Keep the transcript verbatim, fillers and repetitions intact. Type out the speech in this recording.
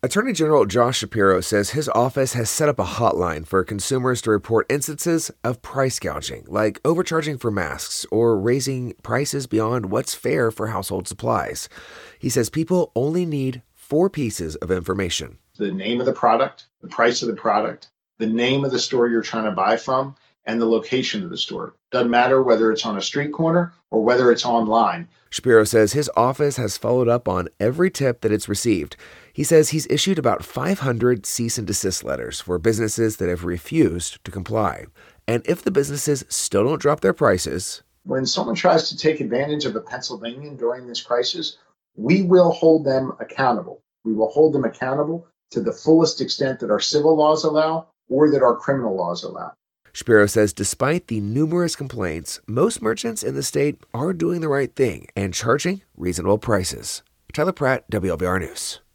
Attorney General Josh Shapiro says his office has set up a hotline for consumers to report instances of price gouging, like overcharging for masks or raising prices beyond what's fair for household supplies. He says people only need four pieces of information: the name of the product, the price of the product, the name of the store you're trying to buy from, and the location of the store. Doesn't matter whether it's on a street corner or whether it's online. Shapiro says his office has followed up on every tip that it's received. He says he's issued about five hundred cease and desist letters for businesses that have refused to comply. And if the businesses still don't drop their prices, when someone tries to take advantage of a Pennsylvanian during this crisis, we will hold them accountable. We will hold them accountable to the fullest extent that our civil laws allow or that our criminal laws allow. Shapiro says despite the numerous complaints, most merchants in the state are doing the right thing and charging reasonable prices. Tyler Pratt, W L B R News.